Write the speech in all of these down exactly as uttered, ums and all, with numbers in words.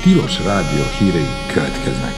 Tilos Rádió hírei következnek.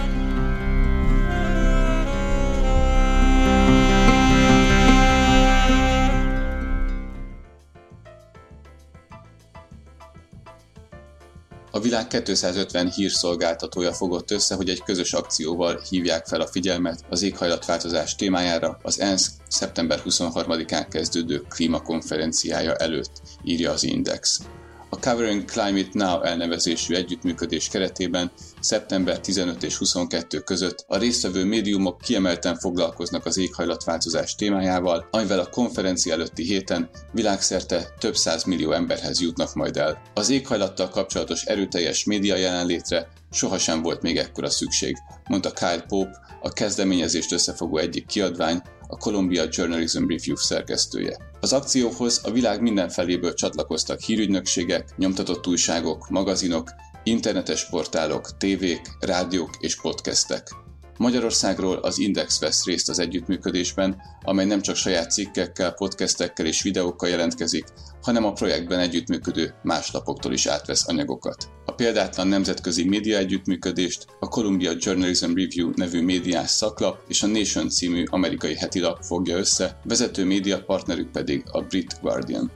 A világ kétszázötven hírszolgáltatója fogott össze, hogy egy közös akcióval hívják fel a figyelmet az éghajlatváltozás témájára az ENSZ szeptember huszonharmadikán kezdődő klímakonferenciája előtt, írja az Index. A Covering Climate Now elnevezésű együttműködés keretében szeptember tizenötödike és huszonkettődike között a résztvevő médiumok kiemelten foglalkoznak az éghajlatváltozás témájával, amivel a konferencia előtti héten világszerte több százmillió emberhez jutnak majd el. Az éghajlattal kapcsolatos erőteljes média jelenlétre sohasem volt még ekkora szükség, mondta Kyle Pope, a kezdeményezést összefogó egyik kiadvány, a Columbia Journalism Review szerkesztője. Az akcióhoz a világ minden feléből csatlakoztak hírügynökségek, nyomtatott újságok, magazinok, internetes portálok, tévék, rádiók és podcastek. Magyarországról az Index vesz részt az együttműködésben, amely nem csak saját cikkekkel, podcastekkel és videókkal jelentkezik, hanem a projektben együttműködő más lapoktól is átvesz anyagokat. A példátlan nemzetközi média együttműködést a Columbia Journalism Review nevű médiás szaklap és a Nation című amerikai hetilap fogja össze, vezető médiapartnerük pedig a Brit Guardian.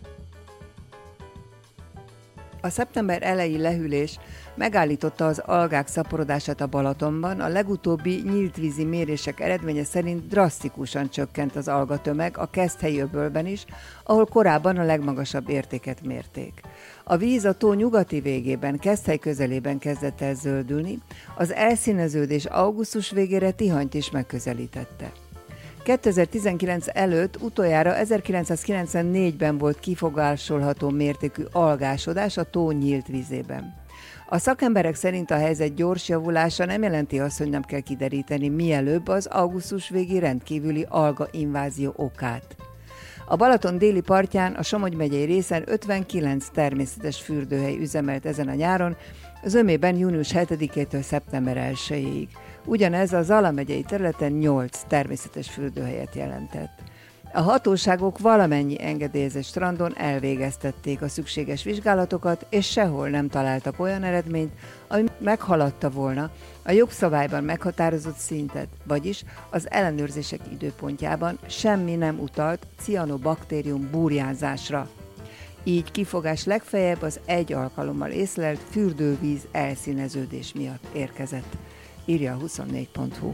A szeptember eleji lehűlés megállította az algák szaporodását a Balatonban, a legutóbbi nyíltvízi mérések eredménye szerint drasztikusan csökkent az algatömeg a Keszthelyi öbölben is, ahol korábban a legmagasabb értéket mérték. A víz a tó nyugati végében, Keszthely közelében kezdett el zöldülni, az elszíneződés augusztus végére Tihanyt is megközelítette. kétezer-tizenkilenc előtt utoljára ezerkilencszázkilencvennégyben volt kifogásolható mértékű algásodás a tó nyílt vízében. A szakemberek szerint a helyzet gyors javulása nem jelenti azt, hogy nem kell kideríteni mielőbb az augusztus végi rendkívüli alga invázió okát. A Balaton déli partján, a Somogy megyei részen ötvenkilenc természetes fürdőhely üzemelt ezen a nyáron, zömében június hetedikétől szeptember elsejéig. Ugyanez a Zala megyei területen nyolc természetes fürdőhelyet jelentett. A hatóságok valamennyi engedélyezett strandon elvégeztették a szükséges vizsgálatokat, és sehol nem találtak olyan eredményt, ami meghaladta volna a jogszabályban meghatározott szintet, vagyis az ellenőrzések időpontjában semmi nem utalt cianobaktérium burjánzásra. Így kifogás legfeljebb az egy alkalommal észlelt fürdővíz elszíneződés miatt érkezett, írja a huszonnégy pont hu.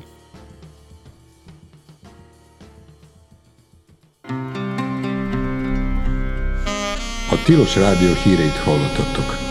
A Tilos Rádió híreit hallottatok.